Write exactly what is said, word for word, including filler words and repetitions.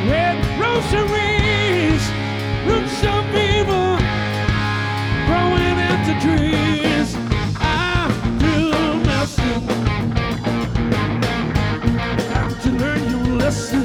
Red rosaries, roots of evil, growing into trees. I do nothing. Got to learn your lesson.